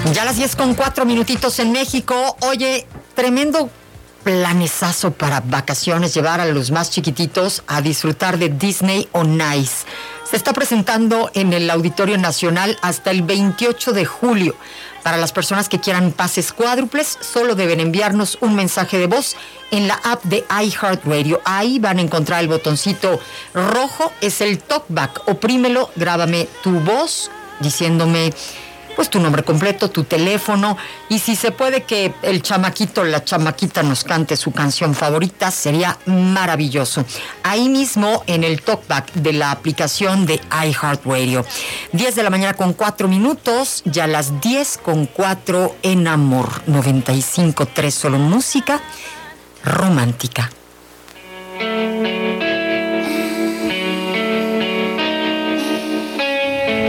Ya a las 10:04 en México. Oye, tremendo planesazo para vacaciones, llevar a los más chiquititos a disfrutar de Disney on Ice. Se está presentando en el Auditorio Nacional hasta el 28 de julio. Para las personas que quieran pases cuádruples, solo deben enviarnos un mensaje de voz en la app de iHeartRadio. Ahí van a encontrar el botoncito rojo, es el talkback. Oprímelo, grábame tu voz diciéndome pues tu nombre completo, tu teléfono, y si se puede que el chamaquito o la chamaquita nos cante su canción favorita, sería maravilloso. Ahí mismo en el talkback de la aplicación de iHeartRadio. 10:04, ya las 10:04 en Amor 95.3, solo música romántica.